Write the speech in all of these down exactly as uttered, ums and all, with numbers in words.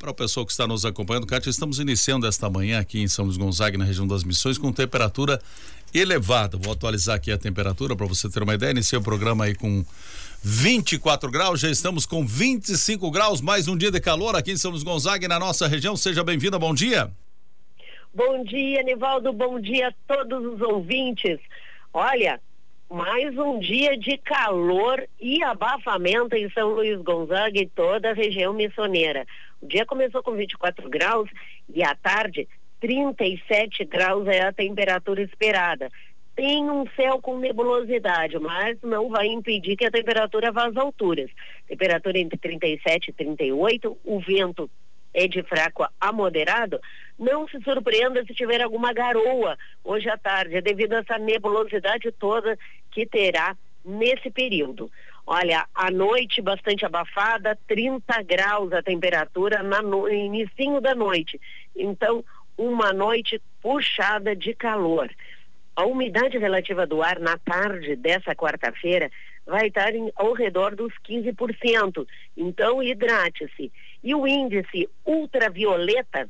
Para o pessoal que está nos acompanhando, Kátia, estamos iniciando esta manhã aqui em São Luís Gonzaga, na região das Missões, com temperatura elevada. Vou atualizar aqui a temperatura para você ter uma ideia. Iniciei o programa aí com vinte e quatro graus, já estamos com vinte e cinco graus, mais um dia de calor aqui em São Luís Gonzaga e na nossa região. Seja bem-vinda, bom dia. Bom dia, Nivaldo, bom dia a todos os ouvintes. Olha, mais um dia de calor e abafamento em São Luís Gonzaga e toda a região missioneira. O dia começou com vinte e quatro graus e à tarde trinta e sete graus é a temperatura esperada. Tem um céu com nebulosidade, mas não vai impedir que a temperatura vá às alturas. Temperatura entre trinta e sete e trinta e oito, o vento é de fraco a moderado. Não se surpreenda se tiver alguma garoa hoje à tarde, devido a essa nebulosidade toda que terá nesse período. Olha, à noite bastante abafada, trinta graus a temperatura na no inicinho da noite. Então, uma noite puxada de calor. A umidade relativa do ar na tarde dessa quarta-feira vai estar em, ao redor dos quinze por cento. Então, hidrate-se. E o índice ultravioleta,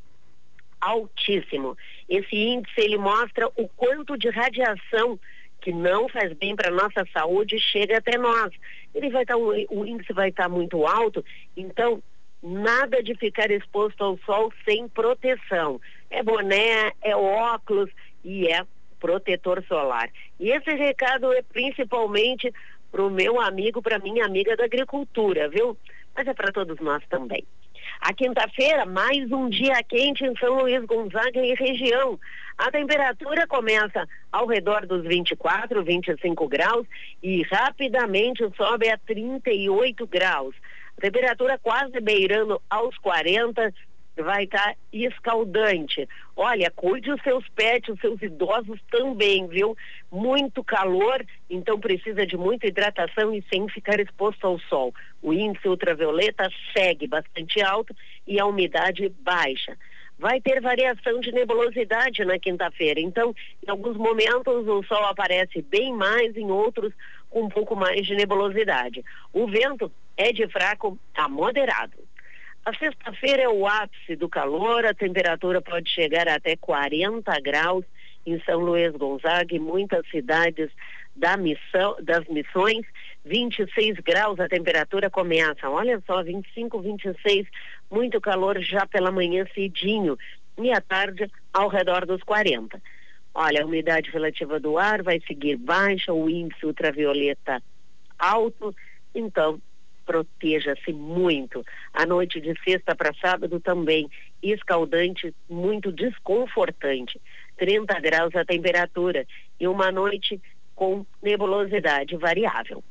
altíssimo. Esse índice, ele mostra o quanto de radiação que não faz bem para a nossa saúde chega até nós. Ele vai estar, o índice vai estar muito alto, então nada de ficar exposto ao sol sem proteção. É boné, é óculos e é protetor solar. E esse recado é principalmente para o meu amigo, para minha amiga da agricultura, viu? Mas é para todos nós também. A quinta-feira, mais um dia quente em São Luís Gonzaga e região. A temperatura começa ao redor dos vinte e quatro, vinte e cinco graus e rapidamente sobe a trinta e oito graus. A temperatura quase beirando aos quarenta, vai estar escaldante. Olha, cuide os seus pets, os seus idosos também, viu? Muito calor, então precisa de muita hidratação e sem ficar exposto ao sol. O índice ultravioleta segue bastante alto e a umidade baixa. Vai ter variação de nebulosidade na quinta-feira, então em alguns momentos o sol aparece bem mais, em outros com um pouco mais de nebulosidade. O vento é de fraco a moderado. A sexta-feira é o ápice do calor, a temperatura pode chegar até quarenta graus em São Luís Gonzaga e muitas cidades da missão, das missões, vinte e seis graus a temperatura começa, olha só, vinte e cinco, vinte e seis, muito calor já pela manhã cedinho e à tarde ao redor dos quarenta. Olha, a umidade relativa do ar vai seguir baixa, o índice ultravioleta alto, então proteja-se muito. A noite de sexta para sábado também escaldante, muito desconfortante. trinta graus a temperatura e uma noite com nebulosidade variável.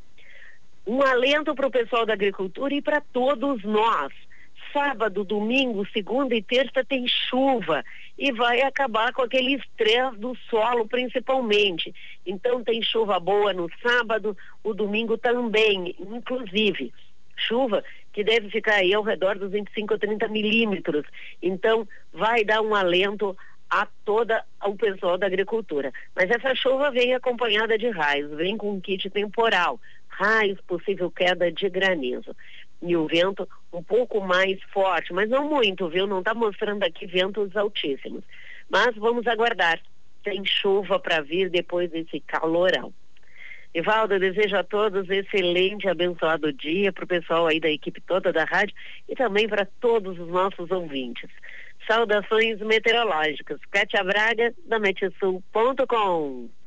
Um alento para o pessoal da agricultura e para todos nós. Sábado, domingo, segunda e terça tem chuva e vai acabar com aquele estresse do solo principalmente. Então tem chuva boa no sábado, o domingo também, inclusive. Chuva que deve ficar aí ao redor dos vinte e cinco a trinta milímetros. Então vai dar um alento a toda o pessoal da agricultura. Mas essa chuva vem acompanhada de raios, vem com um kit temporal, raios, possível queda de granizo. E o vento um pouco mais forte, mas não muito, viu? Não está mostrando aqui ventos altíssimos. Mas vamos aguardar. Tem chuva para vir depois desse calorão. Evaldo, eu desejo a todos excelente, abençoado dia, para o pessoal aí da equipe toda da rádio e também para todos os nossos ouvintes. Saudações meteorológicas. Kátia Braga, da Metesul ponto com.